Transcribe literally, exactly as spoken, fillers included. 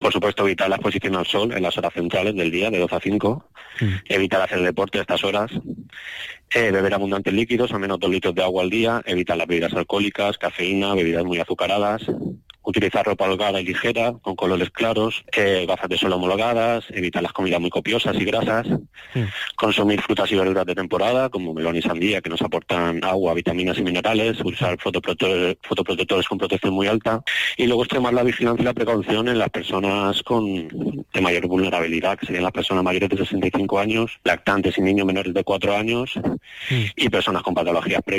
Por supuesto, evitar la exposición al sol en las horas centrales del día, de doce a cinco. Mm. Evitar hacer deporte a estas horas. Eh, beber abundantes líquidos, al menos dos litros de agua al día. Evitar las bebidas alcohólicas, cafeína, bebidas muy azucaradas. Utilizar ropa holgada y ligera, con colores claros. Eh, gafas de sol homologadas. Evitar las comidas muy copiosas y grasas. Mm. Consumir frutas y verduras de temporada, como melón y sandía, que nos aportan agua, vitaminas y minerales. Usar fotoprotectores, fotoprotectores con protección muy alta. Y luego extremar la vigilancia y la precaución en las personas con de mayor vulnerabilidad, que serían las personas mayores de sesenta y cinco años, lactantes y niños menores de cuatro años, mm. y personas con patologías previas.